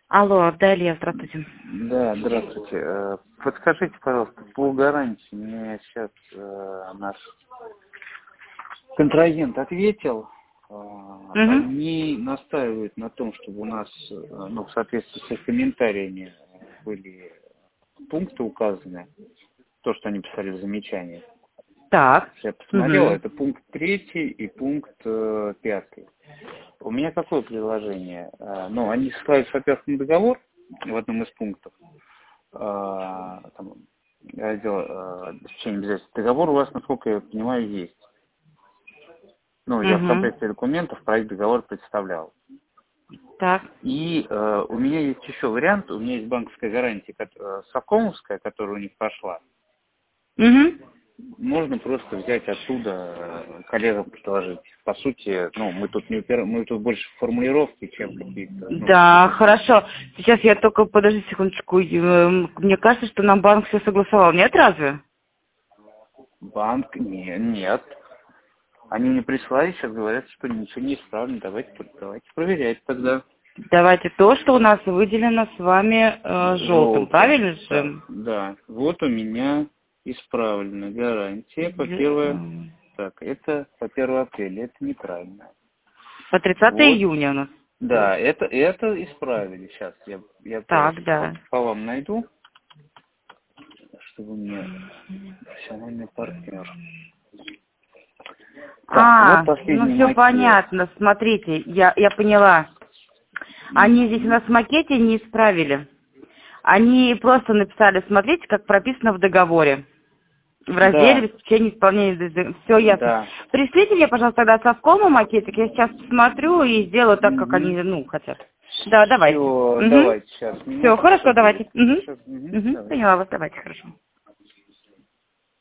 Алло, да, Илья, здравствуйте. Да, здравствуйте. Подскажите, пожалуйста, по гарантии мне сейчас наш контрагент ответил. Угу. Они настаивают на том, чтобы у нас, в соответствии с их комментариями, были пункты указаны, то, что они писали в замечании. Так. Я посмотрел, Угу. это пункт 3 и пункт 5. У меня какое предложение? Они ссылаются, во-первых, на договор в одном из пунктов. Там, раздел обеспечения обязательств. Договор у вас, насколько я понимаю, есть. Я в Угу. комплекте документов проект договора представлял. Так. И у меня есть еще вариант. У меня есть банковская гарантия, совкомовская, которая у них прошла. Угу. Можно просто взять оттуда, коллегам предложить. По сути, мы тут мы тут больше формулировки, чем какие-то, Да, хорошо. Сейчас я только, подожди секундочку. Мне кажется, что нам банк все согласовал. Нет, разве? банк. Нет. Они мне прислали, сейчас говорят, что ничего не исправлено. Давайте проверять тогда. Давайте то, что у нас выделено с вами желтым, Желтым. правильно Так, же? да. Вот у меня исправлена гарантия по 1. Так, это по 1 апреля. Это неправильно. По 30 Вот. июня у нас. Да, это исправили. Сейчас я Так, да. по вам найду, чтобы мне профессиональный партнер. Так, вот Ну последний все макет. понятно. Смотрите, я поняла. Они здесь у нас в макете не исправили. Они просто написали, смотрите, как прописано в договоре. В разделе Да, обеспечения исполнения. Все ясно. да. Пришлите мне, пожалуйста, тогда совкому макетик. Я сейчас посмотрю и сделаю так, как они, хотят. Да, давайте. Все, Угу. давайте сейчас. Все, Минутку, хорошо, сейчас будет. давайте. Угу. Сейчас, Угу. давайте. Поняла вас, давайте, хорошо.